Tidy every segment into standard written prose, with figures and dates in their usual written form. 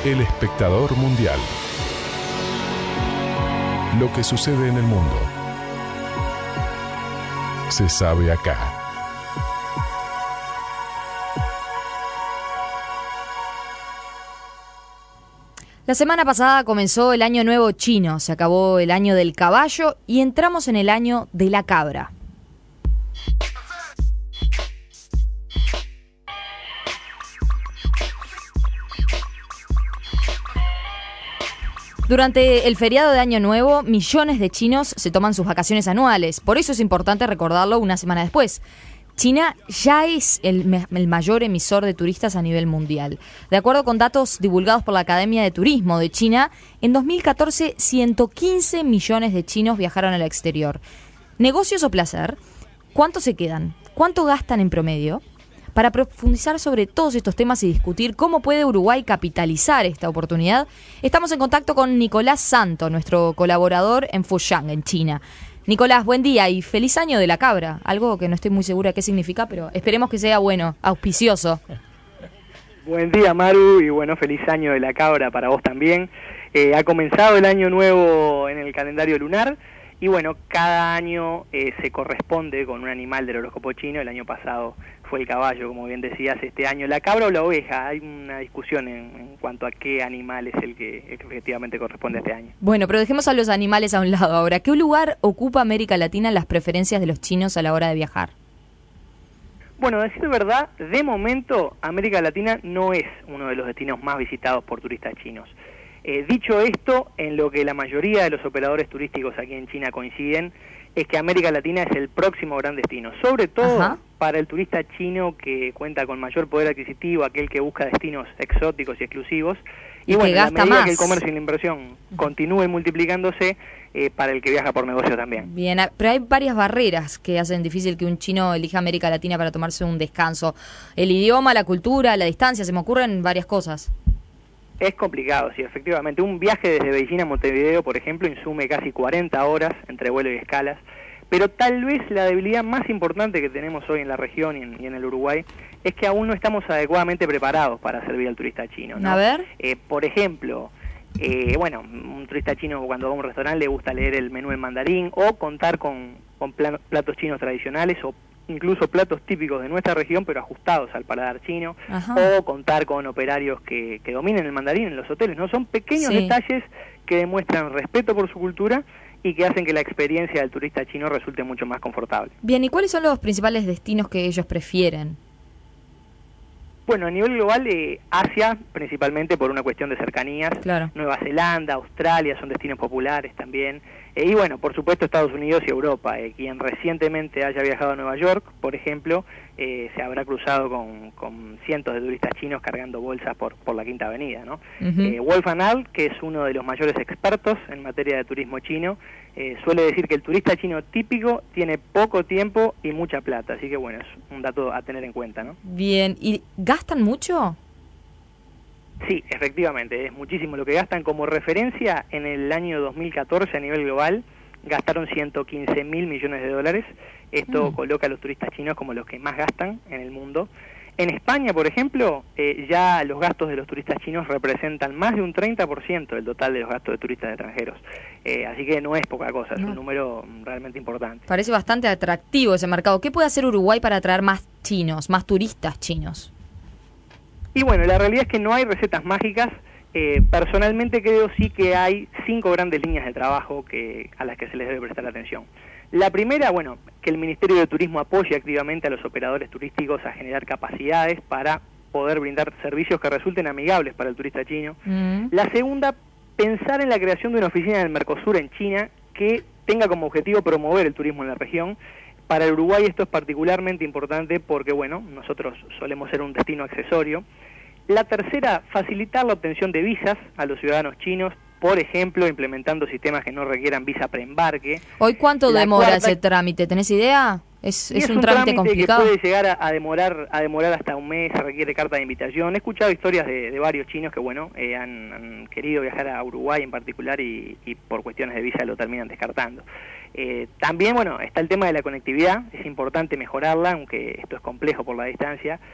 El espectador mundial. Lo que sucede en el mundo se sabe acá. La semana pasada comenzó el Año Nuevo chino, se acabó el año del caballo y entramos en el año de la cabra. Durante el feriado de Año Nuevo, millones de chinos se toman sus vacaciones anuales. Por eso es importante recordarlo una semana después. China ya es el mayor emisor de turistas a nivel mundial. De acuerdo con datos divulgados por la Academia de Turismo de China, en 2014 115 millones de chinos viajaron al exterior. ¿Negocios o placer? ¿Cuánto se quedan? ¿Cuánto gastan en promedio? Para profundizar sobre todos estos temas y discutir cómo puede Uruguay capitalizar esta oportunidad, estamos en contacto con Nicolás Santo, nuestro colaborador en Fuyang, en China. Nicolás, buen día y feliz año de la cabra. Algo que no estoy muy segura qué significa, pero esperemos que sea bueno, auspicioso. Buen día, Maru, y bueno, feliz año de la cabra para vos también. Ha comenzado el año nuevo en el calendario lunar y bueno, cada año se corresponde con un animal del horóscopo chino. El año pasado fue el caballo, como bien decías, este año la cabra o la oveja. Hay una discusión en cuanto a qué animal es el que efectivamente corresponde a este año. Bueno, pero dejemos a los animales a un lado ahora. ¿Qué lugar ocupa América Latina en las preferencias de los chinos a la hora de viajar? Bueno, a decir verdad, de momento América Latina no es uno de los destinos más visitados por turistas chinos. Dicho esto, en lo que la mayoría de los operadores turísticos aquí en China coinciden, es que América Latina es el próximo gran destino, sobre todo para el turista chino que cuenta con mayor poder adquisitivo, aquel que busca destinos exóticos y exclusivos, y bueno, a medida que el comercio y la inversión continúen multiplicándose, para el que viaja por negocio también. Bien, pero hay varias barreras que hacen difícil que un chino elija América Latina para tomarse un descanso. El idioma, la cultura, la distancia, se me ocurren varias cosas. Es complicado, sí, efectivamente. Un viaje desde Beijing a Montevideo, por ejemplo, insume casi 40 horas entre vuelo y escalas, pero tal vez la debilidad más importante que tenemos hoy en la región y en el Uruguay es que aún no estamos adecuadamente preparados para servir al turista chino, ¿no? A ver. Por ejemplo, bueno, un turista chino cuando va a un restaurante le gusta leer el menú en mandarín o contar con platos chinos tradicionales o incluso platos típicos de nuestra región, pero ajustados al paladar chino, o contar con operarios que dominen el mandarín en los hoteles, ¿no? Son pequeños detalles que demuestran respeto por su cultura y que hacen que la experiencia del turista chino resulte mucho más confortable. Bien, ¿y cuáles son los principales destinos que ellos prefieren? Bueno, a nivel global, Asia, principalmente por una cuestión de cercanías, claro. Nueva Zelanda, Australia son destinos populares también, y bueno, por supuesto Estados Unidos y Europa. Quien recientemente haya viajado a Nueva York, por ejemplo, se habrá cruzado con cientos de turistas chinos cargando bolsas por la Quinta Avenida, ¿no? Wolfgang Alt, que es uno de los mayores expertos en materia de turismo chino, suele decir que el turista chino típico tiene poco tiempo y mucha plata, así que bueno, es un dato a tener en cuenta, ¿no? Bien, ¿y gastan mucho? Sí, efectivamente, es muchísimo lo que gastan. Como referencia, en el año 2014 a nivel global gastaron 115.000 millones de dólares. Esto coloca a los turistas chinos como los que más gastan en el mundo. En España, por ejemplo, ya los gastos de los turistas chinos representan más de un 30% del total de los gastos de turistas extranjeros. Así que no es poca cosa, es un número realmente importante. Parece bastante atractivo ese mercado. ¿Qué puede hacer Uruguay para atraer más chinos, más turistas chinos? Y bueno, la realidad es que no hay recetas mágicas. Personalmente creo sí que hay 5 grandes líneas de trabajo a las que se les debe prestar atención. La primera, bueno, que el Ministerio de Turismo apoye activamente a los operadores turísticos a generar capacidades para poder brindar servicios que resulten amigables para el turista chino. La segunda, pensar en la creación de una oficina del Mercosur en China que tenga como objetivo promover el turismo en la región. Para el Uruguay esto es particularmente importante porque, bueno, nosotros solemos ser un destino accesorio. La tercera, facilitar la obtención de visas a los ciudadanos chinos, por ejemplo, implementando sistemas que no requieran visa preembarque. ¿Hoy cuánto demora ese trámite? ¿Tenés idea? ¿Es un trámite complicado? Que puede llegar a demorar hasta un mes, requiere carta de invitación. He escuchado historias de varios chinos que, bueno, han querido viajar a Uruguay en particular y por cuestiones de visa lo terminan descartando. También, bueno, está el tema de la conectividad, es importante mejorarla, aunque esto es complejo por la distancia.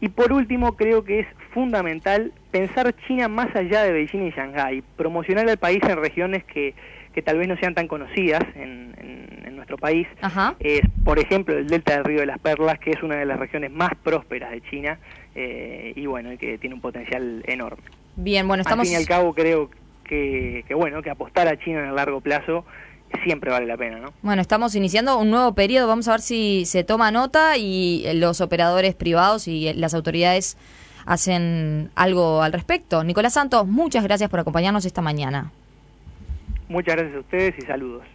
Y por último, creo que es fundamental pensar China más allá de Beijing y Shanghái, promocionar al país en regiones que tal vez no sean tan conocidas en nuestro país. Por ejemplo, el delta del Río de las Perlas, que es una de las regiones más prósperas de China, y bueno, que tiene un potencial enorme. Bien, bueno, estamos... Al fin y al cabo, creo que apostar a China en el largo plazo siempre vale la pena, ¿no? Bueno, estamos iniciando un nuevo periodo, vamos a ver si se toma nota y los operadores privados y las autoridades hacen algo al respecto. Nicolás Santos, muchas gracias por acompañarnos esta mañana. Muchas gracias a ustedes y saludos.